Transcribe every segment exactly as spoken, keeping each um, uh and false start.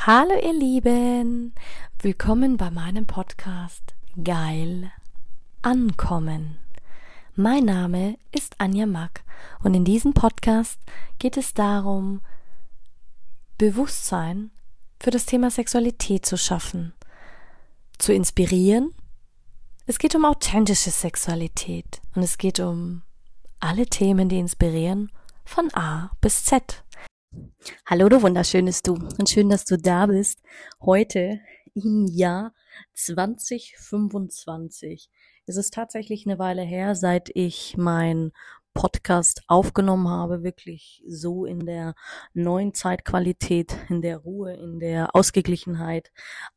Hallo ihr Lieben, willkommen bei meinem Podcast Geil Ankommen. Mein Name ist Anja Mack und in diesem Podcast geht es darum, Bewusstsein für das Thema Sexualität zu schaffen, zu inspirieren. Es geht um authentische Sexualität und es geht um alle Themen, die inspirieren, von A bis Z. Hallo, du wunderschönes Du und schön, dass du da bist. Heute im Jahr zwanzig fünfundzwanzig. Es ist tatsächlich eine Weile her, seit ich mein Podcast aufgenommen habe, wirklich so in der neuen Zeitqualität, in der Ruhe, in der Ausgeglichenheit.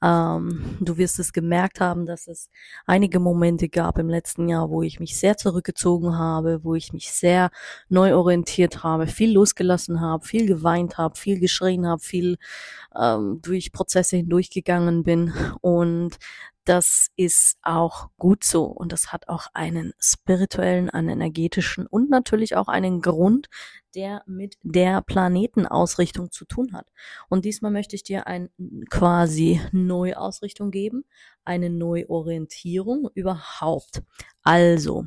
Ähm, du wirst es gemerkt haben, dass es einige Momente gab im letzten Jahr, wo ich mich sehr zurückgezogen habe, wo ich mich sehr neu orientiert habe, viel losgelassen habe, viel geweint habe, viel geschrien habe, viel ähm, durch Prozesse hindurchgegangen bin, und das ist auch gut so und das hat auch einen spirituellen, einen energetischen und natürlich auch einen Grund, der mit der Planetenausrichtung zu tun hat. Und diesmal möchte ich dir eine quasi Neuausrichtung geben, eine Neuorientierung überhaupt. Also,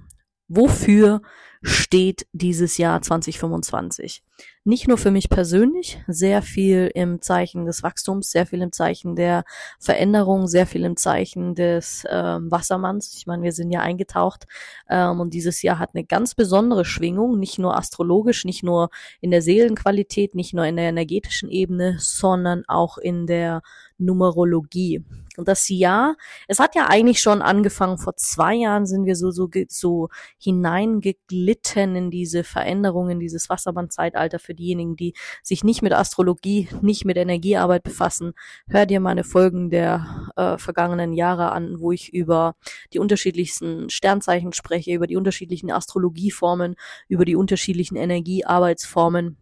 wofür steht dieses Jahr zwanzig fünfundzwanzig? Nicht nur für mich persönlich, sehr viel im Zeichen des Wachstums, sehr viel im Zeichen der Veränderung, sehr viel im Zeichen des ähm, Wassermanns. Ich meine, wir sind ja eingetaucht ähm, und dieses Jahr hat eine ganz besondere Schwingung, nicht nur astrologisch, nicht nur in der Seelenqualität, nicht nur in der energetischen Ebene, sondern auch in der Numerologie. Und das Jahr, es hat ja eigentlich schon angefangen, vor zwei Jahren sind wir so so so hineingeglitten in diese Veränderung, in dieses Wassermann-Zeitalter. Für diejenigen, die sich nicht mit Astrologie, nicht mit Energiearbeit befassen, hör dir meine Folgen der äh, vergangenen Jahre an, wo ich über die unterschiedlichsten Sternzeichen spreche, über die unterschiedlichen Astrologieformen, über die unterschiedlichen Energiearbeitsformen.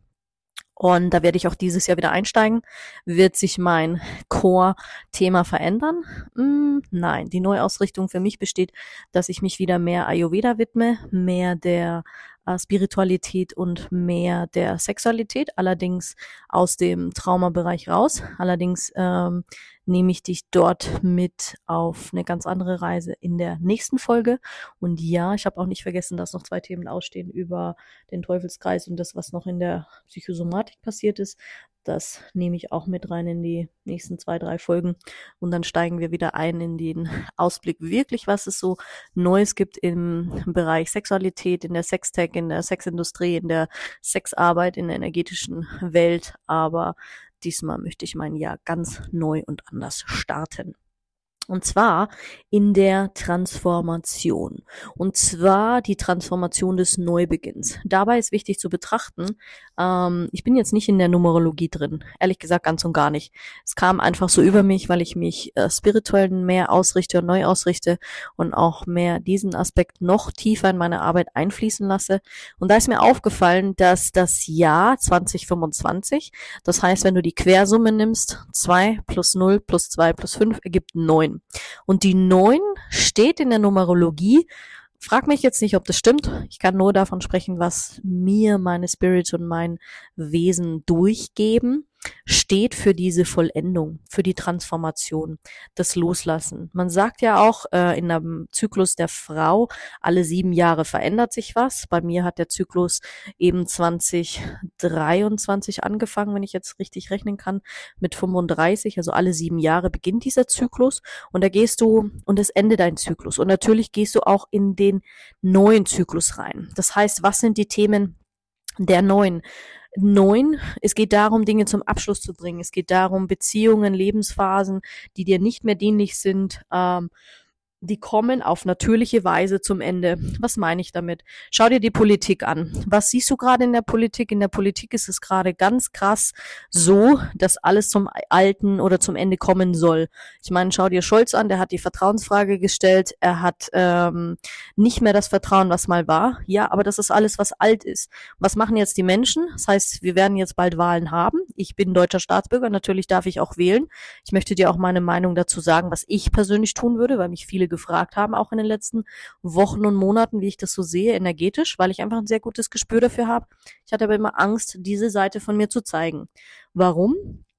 Und da werde ich auch dieses Jahr wieder einsteigen. Wird sich mein Core-Thema verändern? Hm, nein, die Neuausrichtung für mich besteht, dass ich mich wieder mehr Ayurveda widme, mehr der äh, Spiritualität und mehr der Sexualität, allerdings aus dem Traumabereich raus. Allerdings ähm, nehme ich dich dort mit auf eine ganz andere Reise in der nächsten Folge. Und ja, ich habe auch nicht vergessen, dass noch zwei Themen ausstehen über den Teufelskreis und das, was noch in der Psychosomatik passiert ist. Das nehme ich auch mit rein in die nächsten zwei, drei Folgen. Und dann steigen wir wieder ein in den Ausblick wirklich, was es so Neues gibt im Bereich Sexualität, in der Sextech, in der Sexindustrie, in der Sexarbeit, in der energetischen Welt. Aber diesmal möchte ich mein Jahr ganz neu und anders starten. Und zwar in der Transformation. Und zwar die Transformation des Neubeginns. Dabei ist wichtig zu betrachten, ähm, ich bin jetzt nicht in der Numerologie drin. Ehrlich gesagt ganz und gar nicht. Es kam einfach so über mich, weil ich mich äh, spirituell mehr ausrichte und neu ausrichte und auch mehr diesen Aspekt noch tiefer in meine Arbeit einfließen lasse. Und da ist mir aufgefallen, dass das Jahr zwanzig fünfundzwanzig, das heißt, wenn du die Quersumme nimmst, zwei plus null plus zwei plus fünf ergibt neun. Und die neun steht in der Numerologie. Frag mich jetzt nicht, ob das stimmt. Ich kann nur davon sprechen, was mir meine Spirits und mein Wesen durchgeben. Steht für diese Vollendung, für die Transformation, das Loslassen. Man sagt ja auch äh, in einem Zyklus der Frau, alle sieben Jahre verändert sich was. Bei mir hat der Zyklus eben zwanzig dreiundzwanzig angefangen, wenn ich jetzt richtig rechnen kann, mit fünfunddreißig. Also alle sieben Jahre beginnt dieser Zyklus und da gehst du, und es endet dein Zyklus. Und natürlich gehst du auch in den neuen Zyklus rein. Das heißt, was sind die Themen der neuen? Neun, es geht darum, Dinge zum Abschluss zu bringen. Es geht darum, Beziehungen, Lebensphasen, die dir nicht mehr dienlich sind, ähm, die kommen auf natürliche Weise zum Ende. Was meine ich damit? Schau dir die Politik an. Was siehst du gerade in der Politik? In der Politik ist es gerade ganz krass so, dass alles zum Alten oder zum Ende kommen soll. Ich meine, schau dir Scholz an, der hat die Vertrauensfrage gestellt. Er hat ähm, nicht mehr das Vertrauen, was mal war. Ja, aber das ist alles, was alt ist. Was machen jetzt die Menschen? Das heißt, wir werden jetzt bald Wahlen haben. Ich bin deutscher Staatsbürger, natürlich darf ich auch wählen. Ich möchte dir auch meine Meinung dazu sagen, was ich persönlich tun würde, weil mich viele gefragt haben, auch in den letzten Wochen und Monaten, wie ich das so sehe, energetisch, weil ich einfach ein sehr gutes Gespür dafür habe. Ich hatte aber immer Angst, diese Seite von mir zu zeigen. Warum?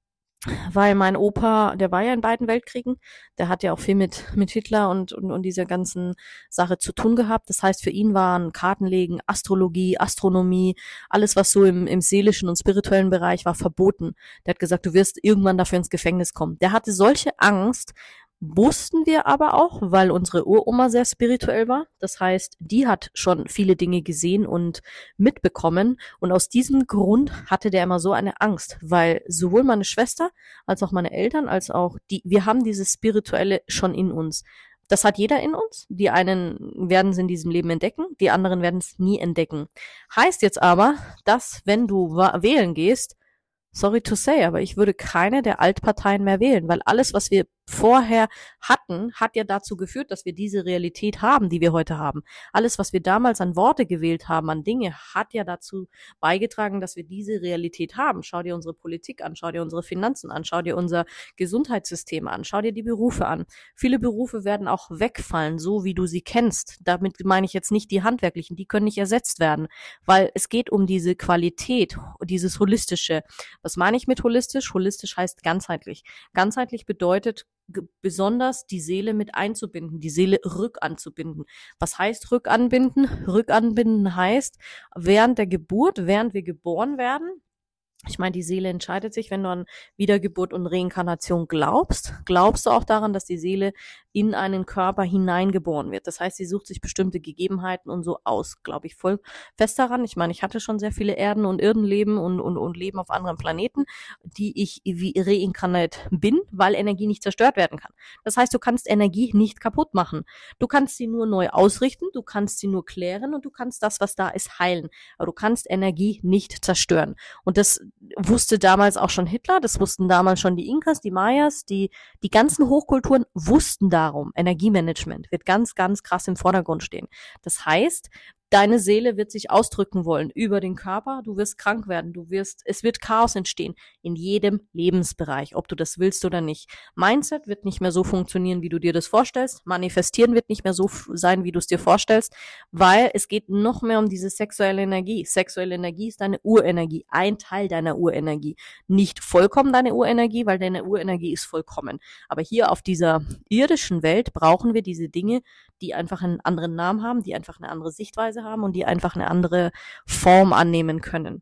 weil mein Opa, der war ja in beiden Weltkriegen, der hat ja auch viel mit mit Hitler und und, und dieser ganzen Sache zu tun gehabt. Das heißt, für ihn waren Kartenlegen, Astrologie, Astronomie, alles, was so im, im seelischen und spirituellen Bereich war, verboten. Der hat gesagt, du wirst irgendwann dafür ins Gefängnis kommen. Der hatte solche Angst, wussten wir aber auch, weil unsere Uroma sehr spirituell war. Das heißt, die hat schon viele Dinge gesehen und mitbekommen. Und aus diesem Grund hatte der immer so eine Angst, weil sowohl meine Schwester als auch meine Eltern, als auch die, wir haben dieses Spirituelle schon in uns. Das hat jeder in uns. Die einen werden es in diesem Leben entdecken, die anderen werden es nie entdecken. Heißt jetzt aber, dass wenn du wählen gehst, sorry to say, aber ich würde keine der Altparteien mehr wählen, weil alles, was wir vorher hatten, hat ja dazu geführt, dass wir diese Realität haben, die wir heute haben. Alles, was wir damals an Worte gewählt haben, an Dinge, hat ja dazu beigetragen, dass wir diese Realität haben. Schau dir unsere Politik an, schau dir unsere Finanzen an, schau dir unser Gesundheitssystem an, schau dir die Berufe an. Viele Berufe werden auch wegfallen, so wie du sie kennst. Damit meine ich jetzt nicht die handwerklichen, die können nicht ersetzt werden, weil es geht um diese Qualität, dieses Holistische. Was meine ich mit holistisch? Holistisch heißt ganzheitlich. Ganzheitlich bedeutet besonders die Seele mit einzubinden, die Seele rückanzubinden. Was heißt rückanbinden? Rückanbinden heißt, während der Geburt, während wir geboren werden, ich meine, die Seele entscheidet sich, wenn du an Wiedergeburt und Reinkarnation glaubst, glaubst du auch daran, dass die Seele in einen Körper hineingeboren wird. Das heißt, sie sucht sich bestimmte Gegebenheiten und so aus, glaube ich, voll fest daran. Ich meine, ich hatte schon sehr viele Erden und Erdenleben und, und, und Leben auf anderen Planeten, die ich wie reinkarniert bin, weil Energie nicht zerstört werden kann. Das heißt, du kannst Energie nicht kaputt machen. Du kannst sie nur neu ausrichten, du kannst sie nur klären und du kannst das, was da ist, heilen. Aber du kannst Energie nicht zerstören. Und das wusste damals auch schon Hitler, das wussten damals schon die Inkas, die Mayas, die, die ganzen Hochkulturen wussten darum. Energiemanagement wird ganz, ganz krass im Vordergrund stehen. Das heißt, deine Seele wird sich ausdrücken wollen über den Körper, du wirst krank werden, du wirst, es wird Chaos entstehen in jedem Lebensbereich, ob du das willst oder nicht. Mindset wird nicht mehr so funktionieren, wie du dir das vorstellst. Manifestieren wird nicht mehr so sein, wie du es dir vorstellst, weil es geht noch mehr um diese sexuelle Energie. Sexuelle Energie ist deine Urenergie, ein Teil deiner Urenergie. Nicht vollkommen deine Urenergie, weil deine Urenergie ist vollkommen. Aber hier auf dieser irdischen Welt brauchen wir diese Dinge, die einfach einen anderen Namen haben, die einfach eine andere Sichtweise haben und die einfach eine andere Form annehmen können.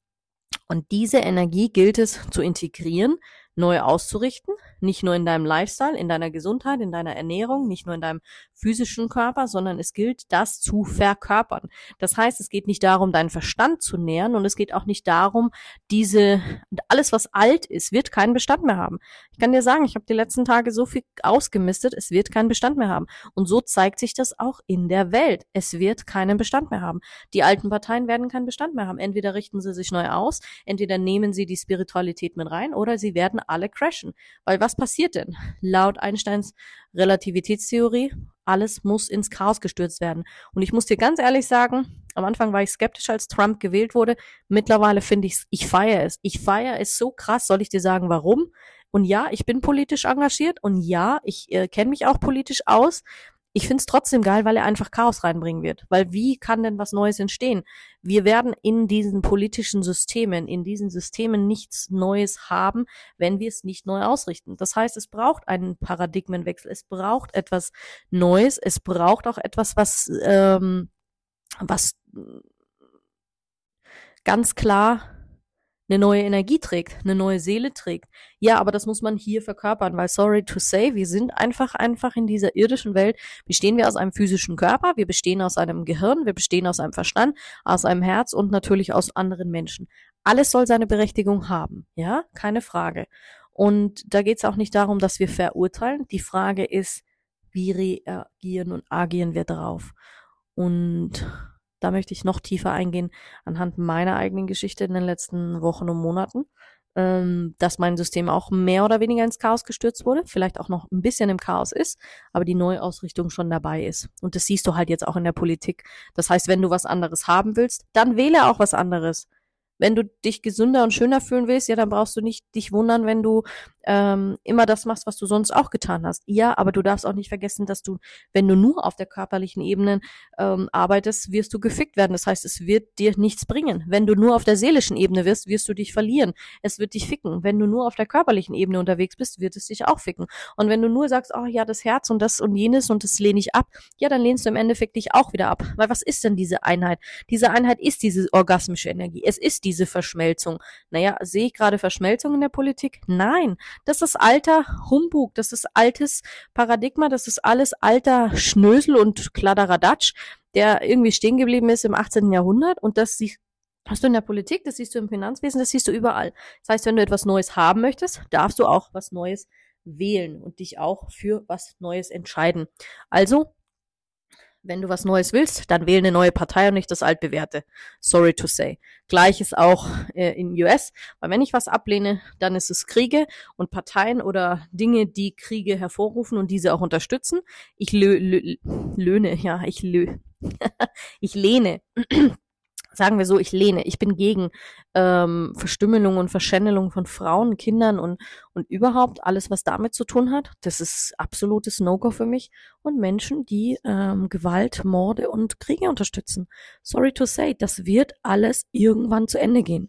Und diese Energie gilt es zu integrieren, neu auszurichten, nicht nur in deinem Lifestyle, in deiner Gesundheit, in deiner Ernährung, nicht nur in deinem physischen Körper, sondern es gilt, das zu verkörpern. Das heißt, es geht nicht darum, deinen Verstand zu nähern und es geht auch nicht darum, diese, alles was alt ist, wird keinen Bestand mehr haben. Ich kann dir sagen, ich habe die letzten Tage so viel ausgemistet, es wird keinen Bestand mehr haben. Und so zeigt sich das auch in der Welt. Es wird keinen Bestand mehr haben. Die alten Parteien werden keinen Bestand mehr haben. Entweder richten sie sich neu aus, entweder nehmen sie die Spiritualität mit rein oder sie werden alle crashen. Weil was passiert denn? Laut Einsteins Relativitätstheorie, alles muss ins Chaos gestürzt werden. Und ich muss dir ganz ehrlich sagen, am Anfang war ich skeptisch, als Trump gewählt wurde. Mittlerweile finde ich es, ich feiere es. Ich feiere es so krass, soll ich dir sagen, warum? Und ja, ich bin politisch engagiert und ja, ich äh, kenne mich auch politisch aus. Ich find's trotzdem geil, weil er einfach Chaos reinbringen wird. Weil wie kann denn was Neues entstehen? Wir werden in diesen politischen Systemen, in diesen Systemen nichts Neues haben, wenn wir es nicht neu ausrichten. Das heißt, es braucht einen Paradigmenwechsel, es braucht etwas Neues, es braucht auch etwas, was, ähm, was ganz klar eine neue Energie trägt, eine neue Seele trägt. Ja, aber das muss man hier verkörpern, weil sorry to say, wir sind einfach, einfach in dieser irdischen Welt, bestehen wir aus einem physischen Körper, wir bestehen aus einem Gehirn, wir bestehen aus einem Verstand, aus einem Herz und natürlich aus anderen Menschen. Alles soll seine Berechtigung haben, ja, keine Frage. Und da geht es auch nicht darum, dass wir verurteilen. Die Frage ist, wie reagieren und agieren wir darauf? Und da möchte ich noch tiefer eingehen anhand meiner eigenen Geschichte in den letzten Wochen und Monaten, ähm, dass mein System auch mehr oder weniger ins Chaos gestürzt wurde, vielleicht auch noch ein bisschen im Chaos ist, aber die Neuausrichtung schon dabei ist. Und das siehst du halt jetzt auch in der Politik. Das heißt, wenn du was anderes haben willst, dann wähle auch was anderes. Wenn du dich gesünder und schöner fühlen willst, ja, dann brauchst du nicht dich wundern, wenn du ähm, immer das machst, was du sonst auch getan hast. Ja, aber du darfst auch nicht vergessen, dass du, wenn du nur auf der körperlichen Ebene ähm, arbeitest, wirst du gefickt werden. Das heißt, es wird dir nichts bringen. Wenn du nur auf der seelischen Ebene wirst, wirst du dich verlieren. Es wird dich ficken. Wenn du nur auf der körperlichen Ebene unterwegs bist, wird es dich auch ficken. Und wenn du nur sagst, oh ja, das Herz und das und jenes und das lehne ich ab, ja, dann lehnst du im Endeffekt dich auch wieder ab. Weil was ist denn diese Einheit? Diese Einheit ist diese orgasmische Energie. Es ist diese Verschmelzung. Naja, sehe ich gerade Verschmelzung in der Politik? Nein. Das ist alter Humbug, das ist altes Paradigma, das ist alles alter Schnösel und Kladderadatsch, der irgendwie stehen geblieben ist im achtzehnten Jahrhundert, und das hast du in der Politik, das siehst du im Finanzwesen, das siehst du überall. Das heißt, wenn du etwas Neues haben möchtest, darfst du auch was Neues wählen und dich auch für was Neues entscheiden. Also, wenn du was Neues willst, dann wähle eine neue Partei und nicht das altbewährte. Sorry to say. Gleiches auch äh, in U S, weil wenn ich was ablehne, dann ist es Kriege und Parteien oder Dinge, die Kriege hervorrufen und diese auch unterstützen. Ich lö, lö, löhne, ja, ich lö, ich lehne. Sagen wir so, ich lehne, ich bin gegen ähm, Verstümmelung und Verschändelung von Frauen, Kindern und und überhaupt alles, was damit zu tun hat. Das ist absolutes No-Go für mich. Und Menschen, die ähm, Gewalt, Morde und Kriege unterstützen. Sorry to say, das wird alles irgendwann zu Ende gehen.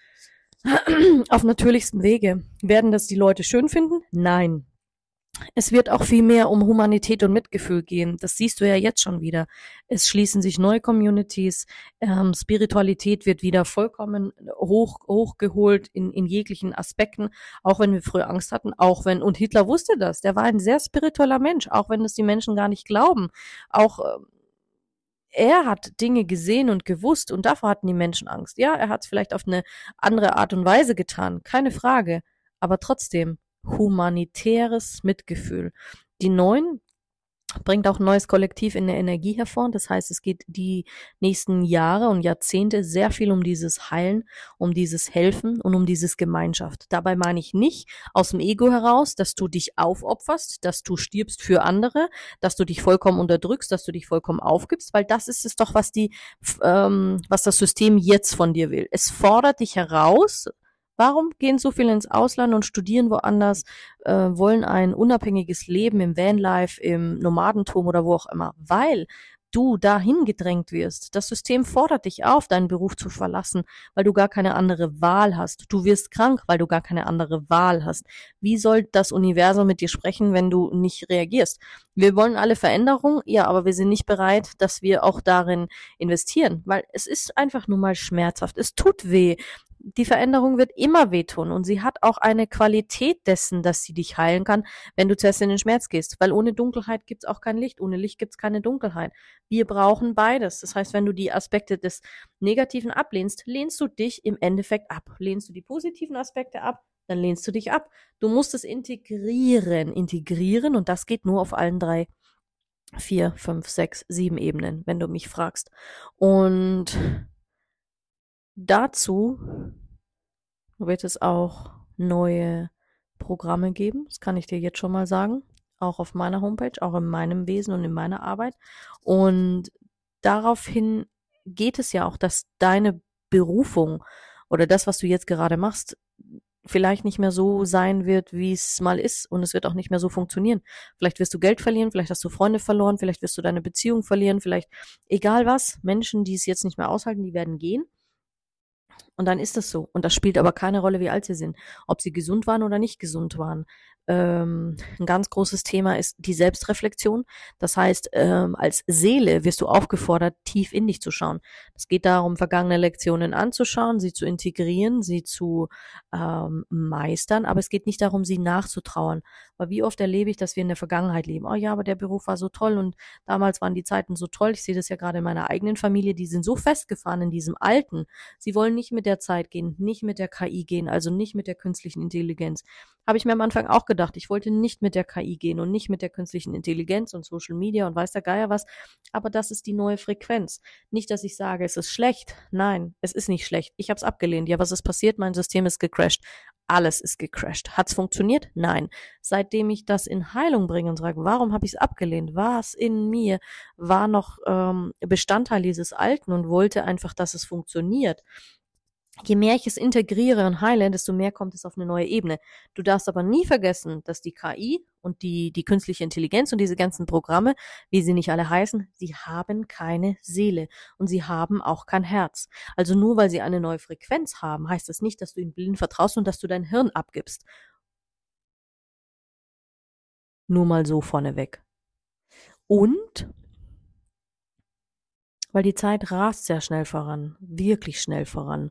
Auf natürlichsten Wege. Werden das die Leute schön finden? Nein. Es wird auch viel mehr um Humanität und Mitgefühl gehen. Das siehst du ja jetzt schon wieder. Es schließen sich neue Communities. Ähm, Spiritualität wird wieder vollkommen hoch hochgeholt in, in jeglichen Aspekten. Auch wenn wir früher Angst hatten, auch wenn, und Hitler wusste das. Der war ein sehr spiritueller Mensch, auch wenn das die Menschen gar nicht glauben. Auch äh, er hat Dinge gesehen und gewusst, und davor hatten die Menschen Angst. Ja, er hat es vielleicht auf eine andere Art und Weise getan, keine Frage. Aber trotzdem, humanitäres Mitgefühl. Die Neuen bringt auch ein neues Kollektiv in der Energie hervor. Das heißt, es geht die nächsten Jahre und Jahrzehnte sehr viel um dieses Heilen, um dieses Helfen und um dieses Gemeinschaft. Dabei meine ich nicht aus dem Ego heraus, dass du dich aufopferst, dass du stirbst für andere, dass du dich vollkommen unterdrückst, dass du dich vollkommen aufgibst, weil das ist es doch, was die, ähm, was das System jetzt von dir will. Es fordert dich heraus. Warum gehen so viele ins Ausland und studieren woanders, äh, wollen ein unabhängiges Leben im Vanlife, im Nomadentum oder wo auch immer? Weil du dahin gedrängt wirst. Das System fordert dich auf, deinen Beruf zu verlassen, weil du gar keine andere Wahl hast. Du wirst krank, weil du gar keine andere Wahl hast. Wie soll das Universum mit dir sprechen, wenn du nicht reagierst? Wir wollen alle Veränderung, ja, aber wir sind nicht bereit, dass wir auch darin investieren, weil es ist einfach nur mal schmerzhaft. Es tut weh. Die Veränderung wird immer wehtun, und sie hat auch eine Qualität dessen, dass sie dich heilen kann, wenn du zuerst in den Schmerz gehst. Weil ohne Dunkelheit gibt's auch kein Licht, ohne Licht gibt's keine Dunkelheit. Wir brauchen beides. Das heißt, wenn du die Aspekte des Negativen ablehnst, lehnst du dich im Endeffekt ab. Lehnst du die positiven Aspekte ab, dann lehnst du dich ab. Du musst es integrieren, integrieren, und das geht nur auf allen drei, vier, fünf, sechs, sieben Ebenen, wenn du mich fragst. Und dazu wird es auch neue Programme geben. Das kann ich dir jetzt schon mal sagen. Auch auf meiner Homepage, auch in meinem Wesen und in meiner Arbeit. Und daraufhin geht es ja auch, dass deine Berufung oder das, was du jetzt gerade machst, vielleicht nicht mehr so sein wird, wie es mal ist, und es wird auch nicht mehr so funktionieren. Vielleicht wirst du Geld verlieren, vielleicht hast du Freunde verloren, vielleicht wirst du deine Beziehung verlieren, vielleicht egal was. Menschen, die es jetzt nicht mehr aushalten, die werden gehen. Und dann ist das so. Und das spielt aber keine Rolle, wie alt sie sind. Ob sie gesund waren oder nicht gesund waren. Ähm, ein ganz großes Thema ist die Selbstreflexion. Das heißt, ähm, als Seele wirst du aufgefordert, tief in dich zu schauen. Es geht darum, vergangene Lektionen anzuschauen, sie zu integrieren, sie zu ähm, meistern. Aber es geht nicht darum, sie nachzutrauern. Weil wie oft erlebe ich, dass wir in der Vergangenheit leben. Oh ja, aber der Beruf war so toll und damals waren die Zeiten so toll. Ich sehe das ja gerade in meiner eigenen Familie. Die sind so festgefahren in diesem Alten. Sie wollen nicht mit der Zeit gehen, nicht mit der K I gehen, also nicht mit der künstlichen Intelligenz. Habe ich mir am Anfang auch gedacht. Ich wollte nicht mit der K I gehen und nicht mit der künstlichen Intelligenz und Social Media und weiß der Geier was. Aber das ist die neue Frequenz. Nicht, dass ich sage, es ist schlecht. Nein, es ist nicht schlecht. Ich habe es abgelehnt. Ja, was ist passiert? Mein System ist gecrashed. Alles ist gecrashed. Hat's funktioniert? Nein. Seitdem ich das in Heilung bringe und sage, warum habe ich es abgelehnt? Was in mir war noch ähm, Bestandteil dieses Alten und wollte einfach, dass es funktioniert? Je mehr ich es integriere und heile, desto mehr kommt es auf eine neue Ebene. Du darfst aber nie vergessen, dass die K I und die, die künstliche Intelligenz und diese ganzen Programme, wie sie nicht alle heißen, sie haben keine Seele und sie haben auch kein Herz. Also nur weil sie eine neue Frequenz haben, heißt das nicht, dass du ihnen blind vertraust und dass du dein Hirn abgibst. Nur mal so vorneweg. Und weil die Zeit rast sehr schnell voran, wirklich schnell voran.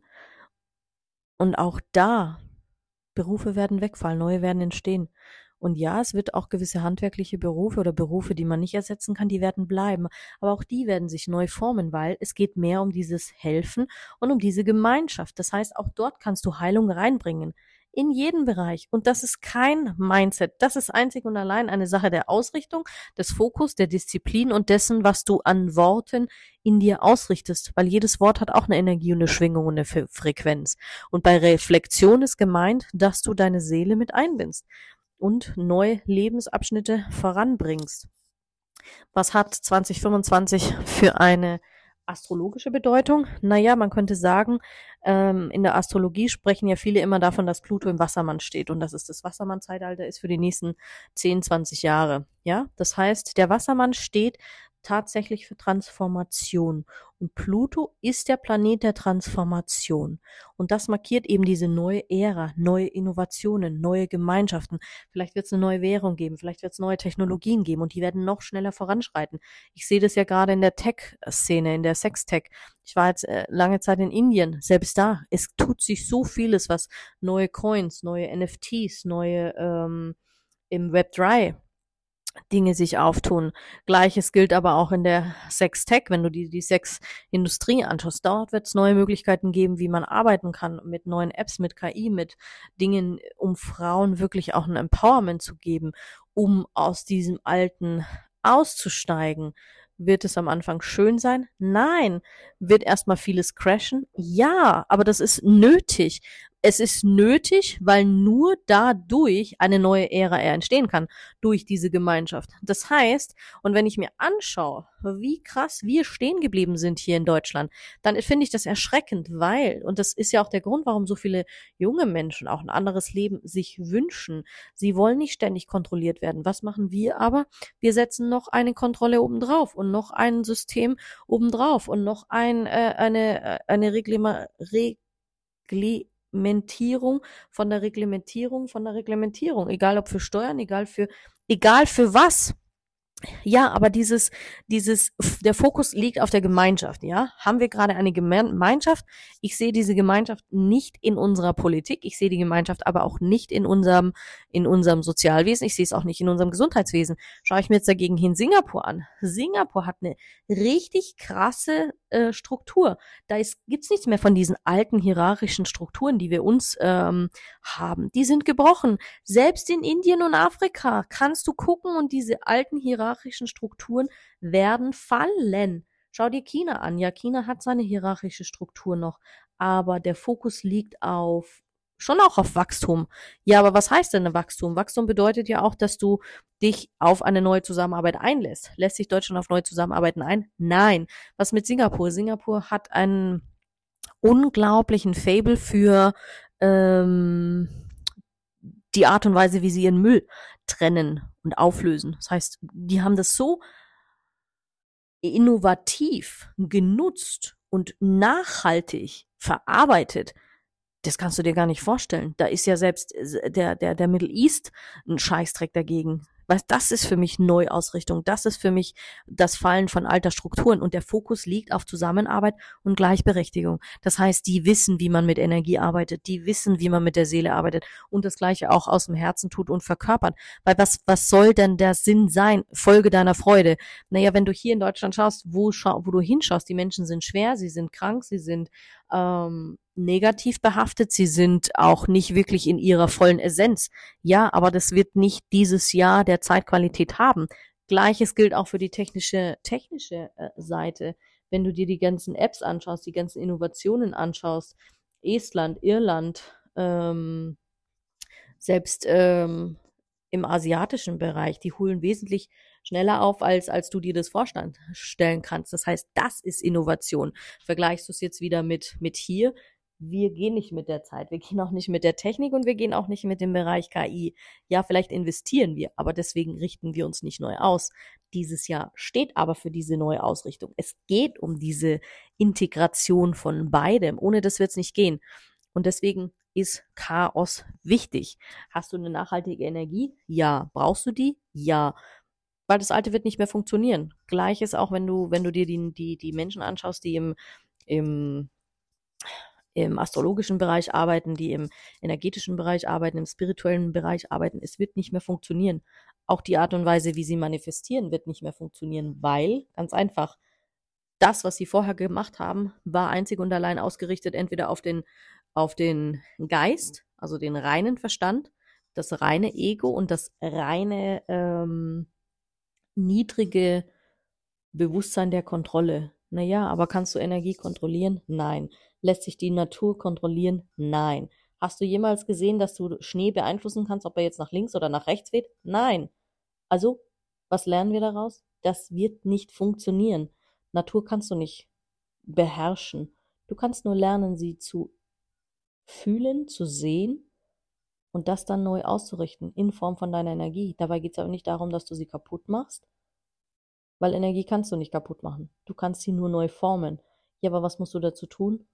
Und auch da, Berufe werden wegfallen, neue werden entstehen. Und ja, es wird auch gewisse handwerkliche Berufe oder Berufe, die man nicht ersetzen kann, die werden bleiben. Aber auch die werden sich neu formen, weil es geht mehr um dieses Helfen und um diese Gemeinschaft. Das heißt, auch dort kannst du Heilung reinbringen. In jeden Bereich. Und das ist kein Mindset. Das ist einzig und allein eine Sache der Ausrichtung, des Fokus, der Disziplin und dessen, was du an Worten in dir ausrichtest. Weil jedes Wort hat auch eine Energie und eine Schwingung und eine Frequenz. Und bei Reflexion ist gemeint, dass du deine Seele mit einbindest und neue Lebensabschnitte voranbringst. Was hat zwanzig fünfundzwanzig für eine astrologische Bedeutung? Naja, man könnte sagen, ähm, in der Astrologie sprechen ja viele immer davon, dass Pluto im Wassermann steht und dass es das Wassermann-Zeitalter ist für die nächsten zehn, zwanzig Jahre. Ja, das heißt, der Wassermann steht tatsächlich für Transformation. Und Pluto ist der Planet der Transformation. Und das markiert eben diese neue Ära, neue Innovationen, neue Gemeinschaften. Vielleicht wird es eine neue Währung geben, vielleicht wird es neue Technologien geben und die werden noch schneller voranschreiten. Ich sehe das ja gerade in der Tech-Szene, in der Sex-Tech. Ich war jetzt äh, lange Zeit in Indien. Selbst da, es tut sich so vieles, was neue Coins, neue N F Ts, neue ähm, im Web drei Dinge sich auftun. Gleiches gilt aber auch in der Sex-Tech, wenn du die, die Sex-Industrie anschaust. Dort wird es neue Möglichkeiten geben, wie man arbeiten kann mit neuen Apps, mit K I, mit Dingen, um Frauen wirklich auch ein Empowerment zu geben, um aus diesem Alten auszusteigen. Wird es am Anfang schön sein? Nein. Wird erstmal vieles crashen? Ja, aber das ist nötig. Es ist nötig, weil nur dadurch eine neue Ära entstehen kann, durch diese Gemeinschaft. Das heißt, und wenn ich mir anschaue, wie krass wir stehen geblieben sind hier in Deutschland, dann finde ich das erschreckend, weil, und das ist ja auch der Grund, warum so viele junge Menschen auch ein anderes Leben sich wünschen. Sie wollen nicht ständig kontrolliert werden. Was machen wir aber? Wir setzen noch eine Kontrolle obendrauf und noch ein System obendrauf und noch ein, äh, eine, äh, eine Reglima, Regli, Reglementierung von der Reglementierung von der Reglementierung, egal ob für Steuern, egal für egal für was. Ja, aber dieses, dieses, der Fokus liegt auf der Gemeinschaft, ja. Haben wir gerade eine Gemeinschaft? Ich sehe diese Gemeinschaft nicht in unserer Politik. Ich sehe die Gemeinschaft aber auch nicht in unserem, in unserem Sozialwesen. Ich sehe es auch nicht in unserem Gesundheitswesen. Schaue ich mir jetzt dagegen hin Singapur an. Singapur hat eine richtig krasse äh, Struktur. Da ist, gibt's nichts mehr von diesen alten hierarchischen Strukturen, die wir uns ähm, haben. Die sind gebrochen. Selbst in Indien und Afrika kannst du gucken und diese alten hierarchischen Strukturen werden fallen. Schau dir China an. Ja, China hat seine hierarchische Struktur noch, aber der Fokus liegt auf, schon auch auf Wachstum. Ja, aber was heißt denn Wachstum? Wachstum bedeutet ja auch, dass du dich auf eine neue Zusammenarbeit einlässt. Lässt sich Deutschland auf neue Zusammenarbeiten ein? Nein. Was mit Singapur? Singapur hat einen unglaublichen Faible für ähm, die Art und Weise, wie sie ihren Müll trennen und auflösen. Das heißt, die haben das so innovativ genutzt und nachhaltig verarbeitet. Das kannst du dir gar nicht vorstellen. Da ist ja selbst der, der, der Middle East ein Scheißdreck dagegen. Weißt, das ist für mich Neuausrichtung. Das ist für mich das Fallen von alter Strukturen. Und der Fokus liegt auf Zusammenarbeit und Gleichberechtigung. Das heißt, die wissen, wie man mit Energie arbeitet. Die wissen, wie man mit der Seele arbeitet. Und das Gleiche auch aus dem Herzen tut und verkörpert. Weil was, was soll denn der Sinn sein? Folge deiner Freude. Naja, wenn du hier in Deutschland schaust, wo, schau, wo du hinschaust, die Menschen sind schwer, sie sind krank, sie sind ähm, negativ behaftet, sie sind auch nicht wirklich in ihrer vollen Essenz. Ja, aber das wird nicht dieses Jahr der Zeitqualität haben. Gleiches gilt auch für die technische technische äh, Seite. Wenn du dir die ganzen Apps anschaust, die ganzen Innovationen anschaust, Estland, Irland, ähm, selbst ähm, im asiatischen Bereich, die holen wesentlich schneller auf, als als du dir das vorstellen kannst. Das heißt, das ist Innovation. Vergleichst du es jetzt wieder mit mit hier, Wir gehen nicht mit der Zeit, wir gehen auch nicht mit der Technik und wir gehen auch nicht mit dem Bereich K I. Ja, vielleicht investieren wir, aber deswegen richten wir uns nicht neu aus. Dieses Jahr steht aber für diese neue Ausrichtung. Es geht um diese Integration von beidem. Ohne das wird es nicht gehen. Und deswegen ist Chaos wichtig. Hast du eine nachhaltige Energie? Ja. Brauchst du die? Ja. Weil das Alte wird nicht mehr funktionieren. Gleiches auch, wenn du, wenn du dir die, die, die Menschen anschaust, die im, im im astrologischen Bereich arbeiten, die im energetischen Bereich arbeiten, im spirituellen Bereich arbeiten. Es wird nicht mehr funktionieren. Auch die Art und Weise, wie sie manifestieren, wird nicht mehr funktionieren, weil, ganz einfach, das, was sie vorher gemacht haben, war einzig und allein ausgerichtet entweder auf den, auf den Geist, also den reinen Verstand, das reine Ego und das reine ähm, niedrige Bewusstsein der Kontrolle. Naja, aber kannst du Energie kontrollieren? Nein. Lässt sich die Natur kontrollieren? Nein. Hast du jemals gesehen, dass du Schnee beeinflussen kannst, ob er jetzt nach links oder nach rechts weht? Nein. Also, was lernen wir daraus? Das wird nicht funktionieren. Natur kannst du nicht beherrschen. Du kannst nur lernen, sie zu fühlen, zu sehen und das dann neu auszurichten in Form von deiner Energie. Dabei geht es aber nicht darum, dass du sie kaputt machst, weil Energie kannst du nicht kaputt machen. Du kannst sie nur neu formen. Ja, aber was musst du dazu tun?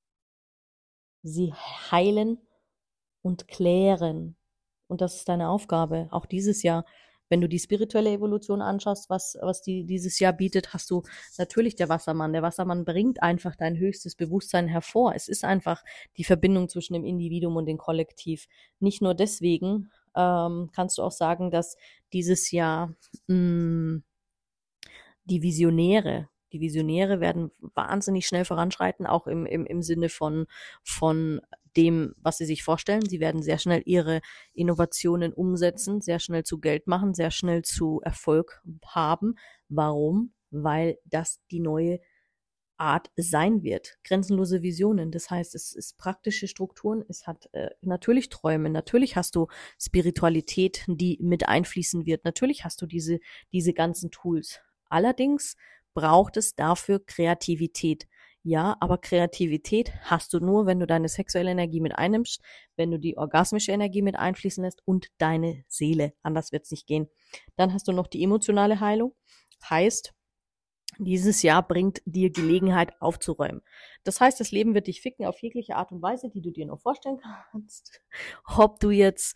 Sie heilen und klären. Und das ist deine Aufgabe. Auch dieses Jahr, wenn du die spirituelle Evolution anschaust, was, was die dieses Jahr bietet, hast du natürlich der Wassermann. Der Wassermann bringt einfach dein höchstes Bewusstsein hervor. Es ist einfach die Verbindung zwischen dem Individuum und dem Kollektiv. Nicht nur deswegen ähm, kannst du auch sagen, dass dieses Jahr mh, die Visionäre, die Visionäre werden wahnsinnig schnell voranschreiten, auch im, im, im Sinne von, von dem, was sie sich vorstellen. Sie werden sehr schnell ihre Innovationen umsetzen, sehr schnell zu Geld machen, sehr schnell zu Erfolg haben. Warum? Weil das die neue Art sein wird. Grenzenlose Visionen. Das heißt, es ist praktische Strukturen, es hat äh, natürlich Träume, natürlich hast du Spiritualität, die mit einfließen wird, natürlich hast du diese, diese ganzen Tools. Allerdings braucht es dafür Kreativität. Ja, aber Kreativität hast du nur, wenn du deine sexuelle Energie mit einnimmst, wenn du die orgasmische Energie mit einfließen lässt und deine Seele. Anders wird es nicht gehen. Dann hast du noch die emotionale Heilung. Heißt, dieses Jahr bringt dir Gelegenheit aufzuräumen. Das heißt, das Leben wird dich ficken auf jegliche Art und Weise, die du dir nur vorstellen kannst. Ob du jetzt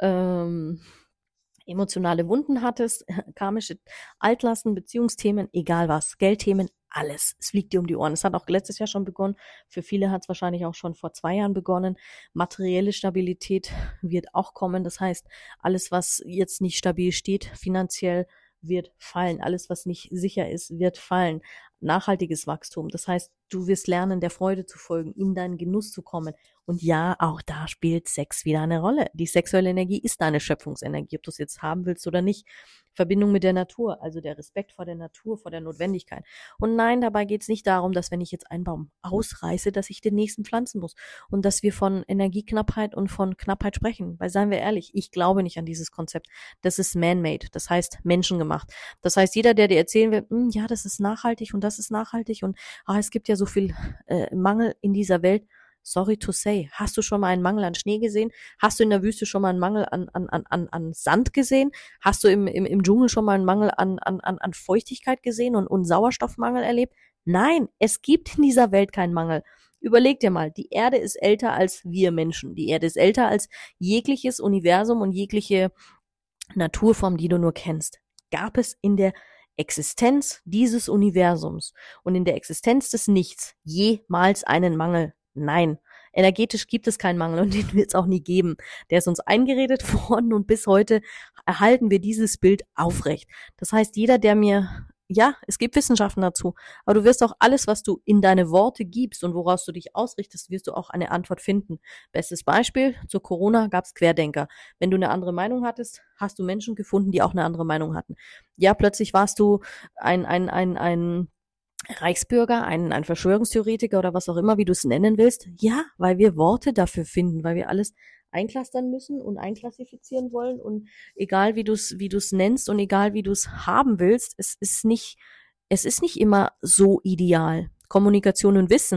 ähm, emotionale Wunden hattest, karmische Altlasten, Beziehungsthemen, egal was, Geldthemen, alles. Es fliegt dir um die Ohren. Es hat auch letztes Jahr schon begonnen. Für viele hat es wahrscheinlich auch schon vor zwei Jahren begonnen. Materielle Stabilität wird auch kommen. Das heißt, alles, was jetzt nicht stabil steht, finanziell, wird fallen. Alles, was nicht sicher ist, wird fallen. Nachhaltiges Wachstum. Das heißt, du wirst lernen, der Freude zu folgen, in deinen Genuss zu kommen. Und ja, auch da spielt Sex wieder eine Rolle. Die sexuelle Energie ist deine Schöpfungsenergie, ob du es jetzt haben willst oder nicht. Verbindung mit der Natur, also der Respekt vor der Natur, vor der Notwendigkeit. Und nein, dabei geht es nicht darum, dass wenn ich jetzt einen Baum ausreiße, dass ich den nächsten pflanzen muss. Und dass wir von Energieknappheit und von Knappheit sprechen. Weil, seien wir ehrlich, ich glaube nicht an dieses Konzept. Das ist man-made, das heißt menschengemacht. Das heißt, jeder, der dir erzählen will, hm, ja, das ist nachhaltig und das ist nachhaltig und ah, es gibt ja so viel äh, Mangel in dieser Welt. Sorry to say, hast du schon mal einen Mangel an Schnee gesehen? Hast du in der Wüste schon mal einen Mangel an, an, an, an Sand gesehen? Hast du im, im, im Dschungel schon mal einen Mangel an, an, an Feuchtigkeit gesehen und, und Sauerstoffmangel erlebt? Nein, es gibt in dieser Welt keinen Mangel. Überleg dir mal, die Erde ist älter als wir Menschen. Die Erde ist älter als jegliches Universum und jegliche Naturform, die du nur kennst. Gab es in der Existenz dieses Universums und in der Existenz des Nichts jemals einen Mangel? Nein, energetisch gibt es keinen Mangel und den wird es auch nie geben. Der ist uns eingeredet worden und bis heute erhalten wir dieses Bild aufrecht. Das heißt, jeder, der mir, ja, es gibt Wissenschaften dazu, aber du wirst auch alles, was du in deine Worte gibst und woraus du dich ausrichtest, wirst du auch eine Antwort finden. Bestes Beispiel, zu Corona gab es Querdenker. Wenn du eine andere Meinung hattest, hast du Menschen gefunden, die auch eine andere Meinung hatten. Ja, plötzlich warst du ein, ein, ein, ein Reichsbürger, ein, ein Verschwörungstheoretiker oder was auch immer, wie du es nennen willst. Ja, weil wir Worte dafür finden, weil wir alles einklastern müssen und einklassifizieren wollen und egal wie du es wie du es nennst und egal wie du es haben willst, es ist nicht es ist nicht immer so ideal. Kommunikation und Wissen.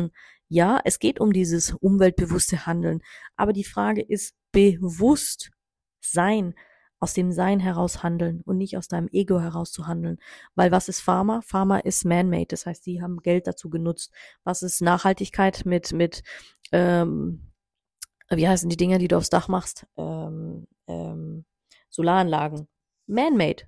Ja, es geht um dieses umweltbewusste Handeln, aber die Frage ist bewusst sein, aus dem Sein heraus handeln und nicht aus deinem Ego heraus zu handeln. Weil was ist Pharma? Pharma ist man-made, das heißt, die haben Geld dazu genutzt. Was ist Nachhaltigkeit mit, mit, ähm, wie heißen die Dinger, die du aufs Dach machst? Ähm, ähm, Solaranlagen. Man-made.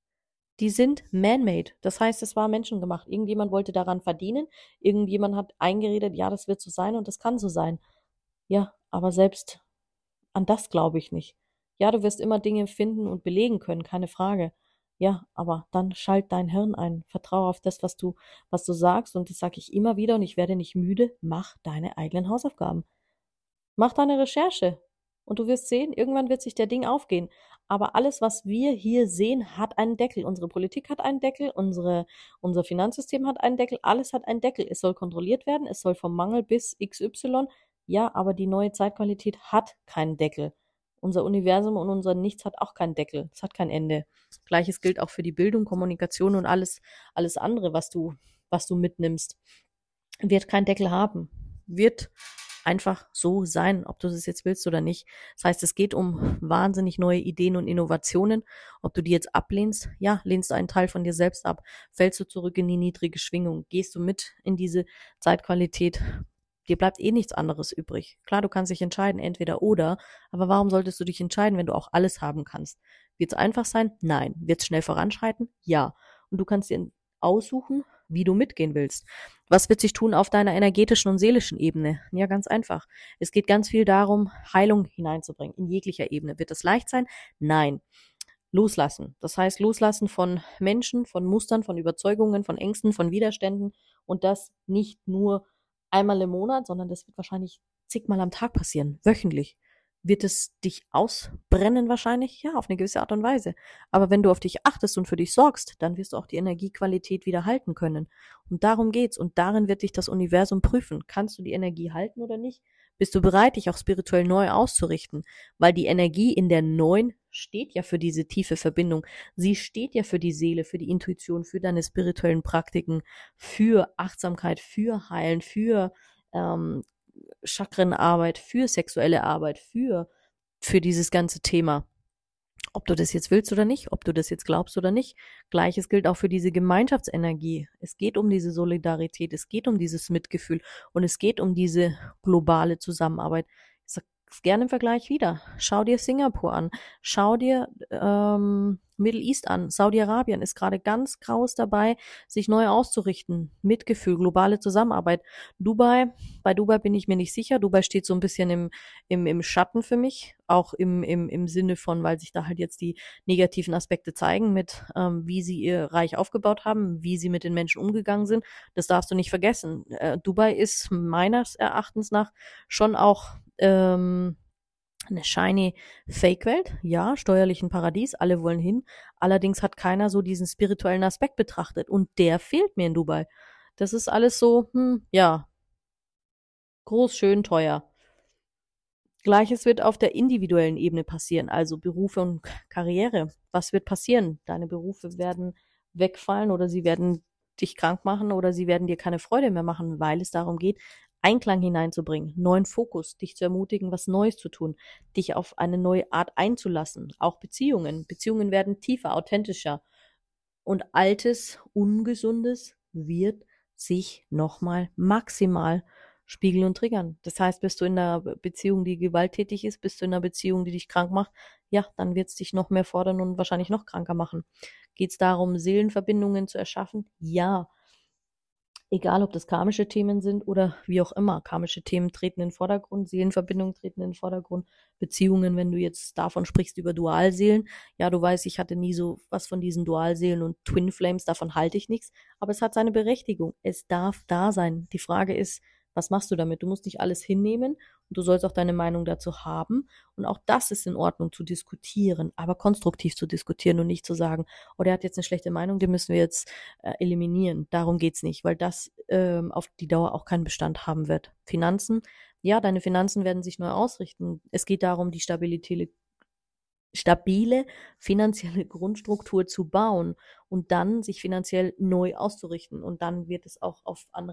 Die sind man-made. Das heißt, es war menschengemacht. Irgendjemand wollte daran verdienen. Irgendjemand hat eingeredet, ja, das wird so sein und das kann so sein. Ja, aber selbst an das glaube ich nicht. Ja, du wirst immer Dinge finden und belegen können, keine Frage. Ja, aber dann schalt dein Hirn ein. Vertraue auf das, was du, was du sagst. Und das sage ich immer wieder und ich werde nicht müde. Mach deine eigenen Hausaufgaben. Mach deine Recherche und du wirst sehen, irgendwann wird sich der Ding aufgehen. Aber alles, was wir hier sehen, hat einen Deckel. Unsere Politik hat einen Deckel, unsere, unser Finanzsystem hat einen Deckel, alles hat einen Deckel. Es soll kontrolliert werden, es soll vom Mangel bis X Y. Ja, aber die neue Zeitqualität hat keinen Deckel. Unser Universum und unser Nichts hat auch keinen Deckel. Es hat kein Ende. Gleiches gilt auch für die Bildung, Kommunikation und alles, alles andere, was du, was du mitnimmst. Wird keinen Deckel haben. Wird einfach so sein, ob du das jetzt willst oder nicht. Das heißt, es geht um wahnsinnig neue Ideen und Innovationen. Ob du die jetzt ablehnst, ja, lehnst du einen Teil von dir selbst ab. Fällst du zurück in die niedrige Schwingung, gehst du mit in diese Zeitqualität, dir bleibt eh nichts anderes übrig. Klar, du kannst dich entscheiden, entweder oder, aber warum solltest du dich entscheiden, wenn du auch alles haben kannst? Wird es einfach sein? Nein. Wird es schnell voranschreiten? Ja. Und du kannst dir aussuchen, wie du mitgehen willst. Was wird sich tun auf deiner energetischen und seelischen Ebene? Ja, ganz einfach. Es geht ganz viel darum, Heilung hineinzubringen, in jeglicher Ebene. Wird das leicht sein? Nein. Loslassen. Das heißt, loslassen von Menschen, von Mustern, von Überzeugungen, von Ängsten, von Widerständen und das nicht nur einmal im Monat, sondern das wird wahrscheinlich zigmal am Tag passieren, wöchentlich. Wird es dich ausbrennen wahrscheinlich? Ja, auf eine gewisse Art und Weise. Aber wenn du auf dich achtest und für dich sorgst, dann wirst du auch die Energiequalität wieder halten können. Und darum geht's. Und darin wird dich das Universum prüfen. Kannst du die Energie halten oder nicht? Bist du bereit, dich auch spirituell neu auszurichten? Weil die Energie in der Neuen steht ja für diese tiefe Verbindung. Sie steht ja für die Seele, für die Intuition, für deine spirituellen Praktiken, für Achtsamkeit, für Heilen, für ähm, Chakrenarbeit, für sexuelle Arbeit, für, für dieses ganze Thema. Ob du das jetzt willst oder nicht, ob du das jetzt glaubst oder nicht. Gleiches gilt auch für diese Gemeinschaftsenergie. Es geht um diese Solidarität, es geht um dieses Mitgefühl und es geht um diese globale Zusammenarbeit. Ich sage es gerne im Vergleich wieder. Schau dir Singapur an, schau dir ähm, Middle East an. Saudi-Arabien ist gerade ganz kraus dabei, sich neu auszurichten. Mitgefühl, globale Zusammenarbeit. Dubai, bei Dubai bin ich mir nicht sicher. Dubai steht so ein bisschen im, im, im Schatten für mich, auch im, im, im Sinne von, weil sich da halt jetzt die negativen Aspekte zeigen mit, ähm, wie sie ihr Reich aufgebaut haben, wie sie mit den Menschen umgegangen sind. Das darfst du nicht vergessen. Äh, Dubai ist meines Erachtens nach schon auch ähm, eine shiny Fake-Welt, ja, steuerlich ein Paradies, alle wollen hin. Allerdings hat keiner so diesen spirituellen Aspekt betrachtet und der fehlt mir in Dubai. Das ist alles so, hm, ja, groß, schön, teuer. Gleiches wird auf der individuellen Ebene passieren, also Berufe und Karriere. Was wird passieren? Deine Berufe werden wegfallen oder sie werden dich krank machen oder sie werden dir keine Freude mehr machen, weil es darum geht, Einklang hineinzubringen, neuen Fokus, dich zu ermutigen, was Neues zu tun, dich auf eine neue Art einzulassen. Auch Beziehungen. Beziehungen werden tiefer, authentischer. Und Altes, Ungesundes wird sich nochmal maximal spiegeln und triggern. Das heißt, bist du in einer Beziehung, die gewalttätig ist, bist du in einer Beziehung, die dich krank macht, ja, dann wird es dich noch mehr fordern und wahrscheinlich noch kranker machen. Geht es darum, Seelenverbindungen zu erschaffen? Ja. Egal, ob das karmische Themen sind oder wie auch immer. Karmische Themen treten in den Vordergrund, Seelenverbindungen treten in den Vordergrund, Beziehungen, wenn du jetzt davon sprichst über Dualseelen. Ja, du weißt, ich hatte nie so was von diesen Dualseelen und Twin Flames, davon halte ich nichts. Aber es hat seine Berechtigung. Es darf da sein. Die Frage ist, was machst du damit? Du musst nicht alles hinnehmen und du sollst auch deine Meinung dazu haben. Und auch das ist in Ordnung zu diskutieren, aber konstruktiv zu diskutieren und nicht zu sagen, oh, der hat jetzt eine schlechte Meinung, den müssen wir jetzt äh, eliminieren. Darum geht's nicht, weil das ähm, auf die Dauer auch keinen Bestand haben wird. Finanzen, ja, deine Finanzen werden sich neu ausrichten. Es geht darum, die Stabilität stabile finanzielle Grundstruktur zu bauen und dann sich finanziell neu auszurichten. Und dann wird es auch auf anderen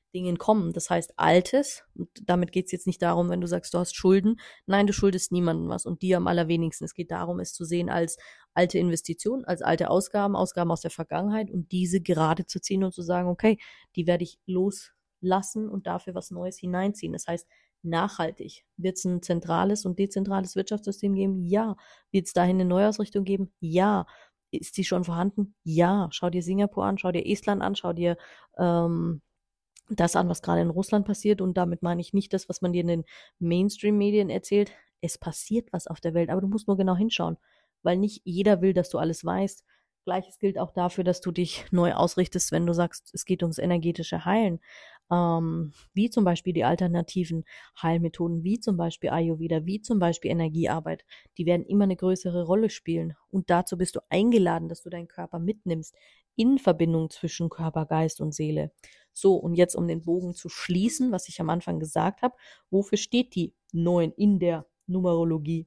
Dingen kommen. Das heißt, Altes, und damit geht es jetzt nicht darum, wenn du sagst, du hast Schulden. Nein, du schuldest niemandem was und dir am allerwenigsten. Es geht darum, es zu sehen als alte Investition, als alte Ausgaben, Ausgaben aus der Vergangenheit und diese gerade zu ziehen und zu sagen, okay, die werde ich loslassen und dafür was Neues hineinziehen. Das heißt, nachhaltig. Wird es ein zentrales und dezentrales Wirtschaftssystem geben? Ja. Wird es dahin eine Neuausrichtung geben? Ja. Ist sie schon vorhanden? Ja. Schau dir Singapur an, schau dir Estland an, schau dir ähm, das an, was gerade in Russland passiert. Und damit meine ich nicht das, was man dir in den Mainstream-Medien erzählt. Es passiert was auf der Welt, aber du musst nur genau hinschauen, weil nicht jeder will, dass du alles weißt. Gleiches gilt auch dafür, dass du dich neu ausrichtest, wenn du sagst, es geht ums energetische Heilen. Ähm, wie zum Beispiel die alternativen Heilmethoden, wie zum Beispiel Ayurveda, wie zum Beispiel Energiearbeit. Die werden immer eine größere Rolle spielen. Und dazu bist du eingeladen, dass du deinen Körper mitnimmst in Verbindung zwischen Körper, Geist und Seele. So, und jetzt um den Bogen zu schließen, was ich am Anfang gesagt habe, wofür steht die neun in der Numerologie?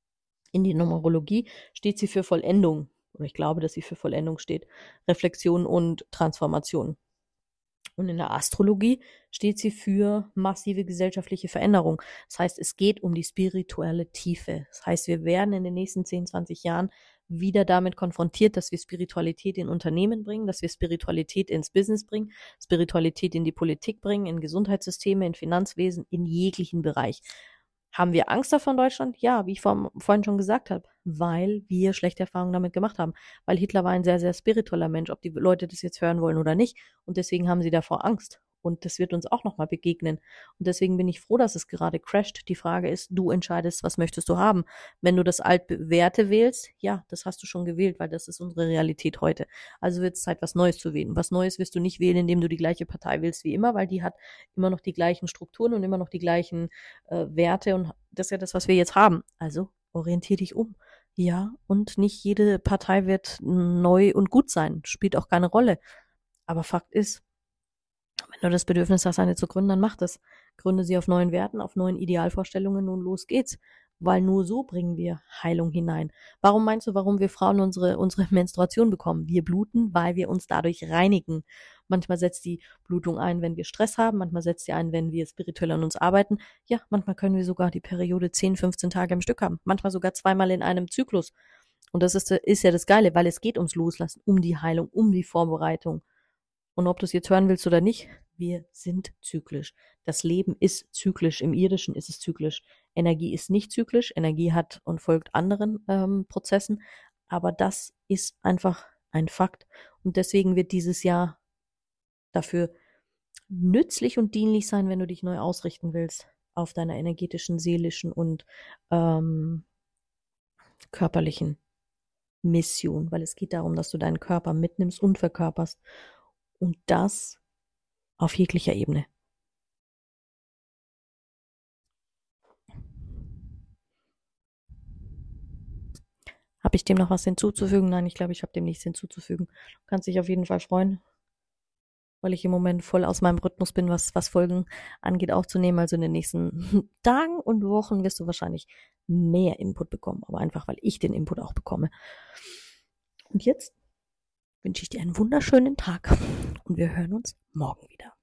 In der Numerologie steht sie für Vollendung. Oder ich glaube, dass sie für Vollendung steht. Reflexion und Transformation. Und in der Astrologie steht sie für massive gesellschaftliche Veränderung. Das heißt, es geht um die spirituelle Tiefe. Das heißt, wir werden in den nächsten zehn, zwanzig Jahren wieder damit konfrontiert, dass wir Spiritualität in Unternehmen bringen, dass wir Spiritualität ins Business bringen, Spiritualität in die Politik bringen, in Gesundheitssysteme, in Finanzwesen, in jeglichen Bereich. Haben wir Angst davon, Deutschland? Ja, wie ich vor, vorhin schon gesagt habe, weil wir schlechte Erfahrungen damit gemacht haben. Weil Hitler war ein sehr, sehr spiritueller Mensch, ob die Leute das jetzt hören wollen oder nicht. Und deswegen haben sie davor Angst. Und das wird uns auch nochmal begegnen. Und deswegen bin ich froh, dass es gerade crasht. Die Frage ist, du entscheidest, was möchtest du haben. Wenn du das Altbewährte wählst, ja, das hast du schon gewählt, weil das ist unsere Realität heute. Also wird es Zeit, was Neues zu wählen. Was Neues wirst du nicht wählen, indem du die gleiche Partei wählst wie immer, weil die hat immer noch die gleichen Strukturen und immer noch die gleichen äh, Werte. Und das ist ja das, was wir jetzt haben. Also orientier dich um. Ja, und nicht jede Partei wird neu und gut sein. Spielt auch keine Rolle. Aber Fakt ist, wenn du das Bedürfnis hast, eine zu gründen, dann mach das. Gründe sie auf neuen Werten, auf neuen Idealvorstellungen und los geht's. Weil nur so bringen wir Heilung hinein. Warum meinst du, warum wir Frauen unsere, unsere Menstruation bekommen? Wir bluten, weil wir uns dadurch reinigen. Manchmal setzt die Blutung ein, wenn wir Stress haben. Manchmal setzt sie ein, wenn wir spirituell an uns arbeiten. Ja, manchmal können wir sogar die Periode zehn, fünfzehn Tage im Stück haben. Manchmal sogar zweimal in einem Zyklus. Und das ist, ist ja das Geile, weil es geht ums Loslassen, um die Heilung, um die Vorbereitung. Und ob du es jetzt hören willst oder nicht, wir sind zyklisch. Das Leben ist zyklisch. Im Irdischen ist es zyklisch. Energie ist nicht zyklisch. Energie hat und folgt anderen ähm, Prozessen. Aber das ist einfach ein Fakt. Und deswegen wird dieses Jahr dafür nützlich und dienlich sein, wenn du dich neu ausrichten willst auf deiner energetischen, seelischen und ähm, körperlichen Mission. Weil es geht darum, dass du deinen Körper mitnimmst und verkörperst. Und das auf jeglicher Ebene. Habe ich dem noch was hinzuzufügen? Nein, ich glaube, ich habe dem nichts hinzuzufügen. Du kannst dich auf jeden Fall freuen, weil ich im Moment voll aus meinem Rhythmus bin, was, was Folgen angeht, aufzunehmen. Also in den nächsten Tagen und Wochen wirst du wahrscheinlich mehr Input bekommen, aber einfach, weil ich den Input auch bekomme. Und jetzt wünsche ich dir einen wunderschönen Tag und wir hören uns morgen wieder.